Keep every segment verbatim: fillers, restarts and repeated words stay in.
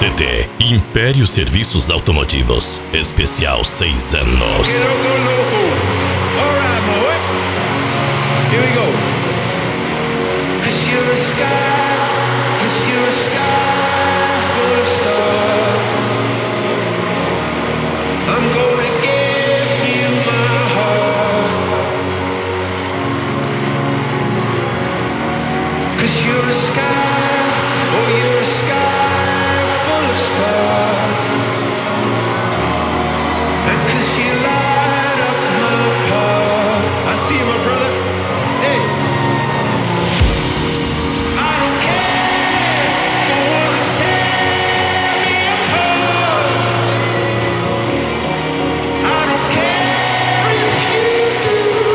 C D Império Serviços Automotivos. Especial seis anos. Que louco, louco. All right, boy. Here we go. 'Cause you're a sky, 'cause you're a sky full of stars. I'm gonna give you my heart. 'Cause you're a sky, oh you're a sky full of stars. And 'cause you light up my heart. I see you, my brother. Hey. I don't care. Go on and tear me apart. I don't care if you do.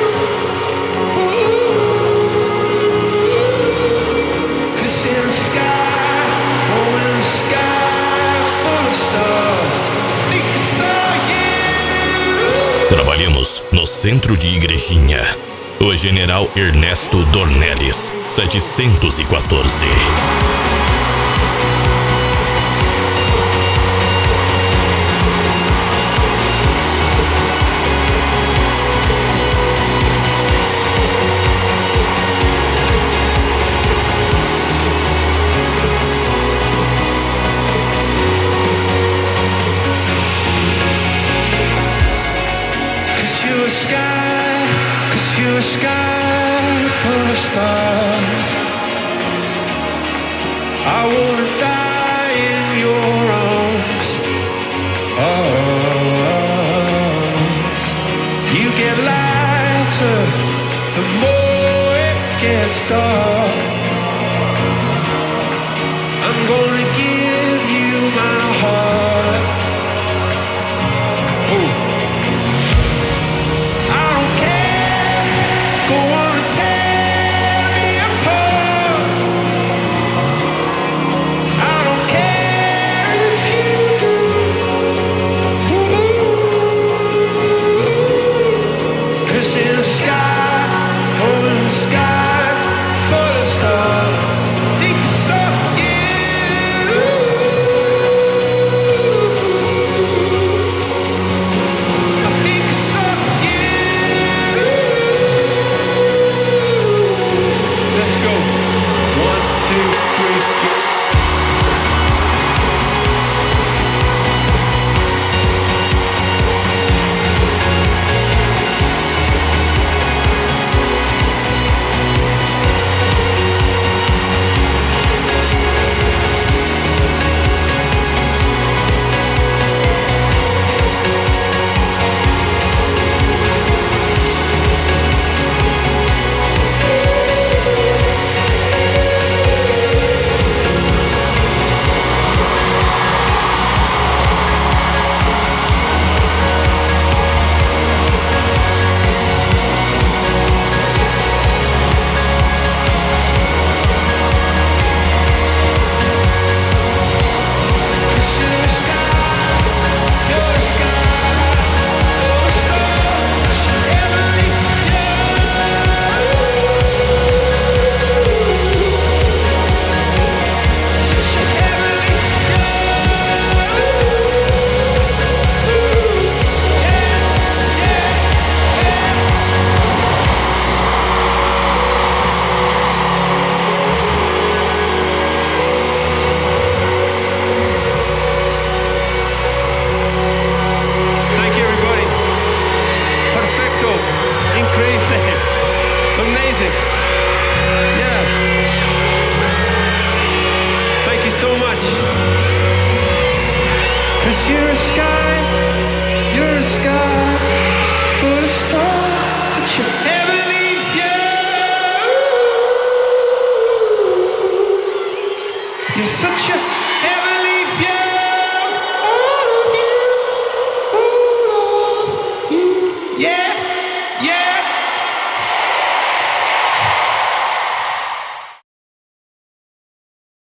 Ooh. 'Cause in the sky, oh in the sky full of stars, think I saw you. Trabalhamos no centro de Igrejinha. O General Ernesto Dornelles, setecentos e quatorze. Cause you're a sky, cause you're a sky full of stars. I wanna die in your arms. Arms. You get lighter the more it gets dark. I'm gonna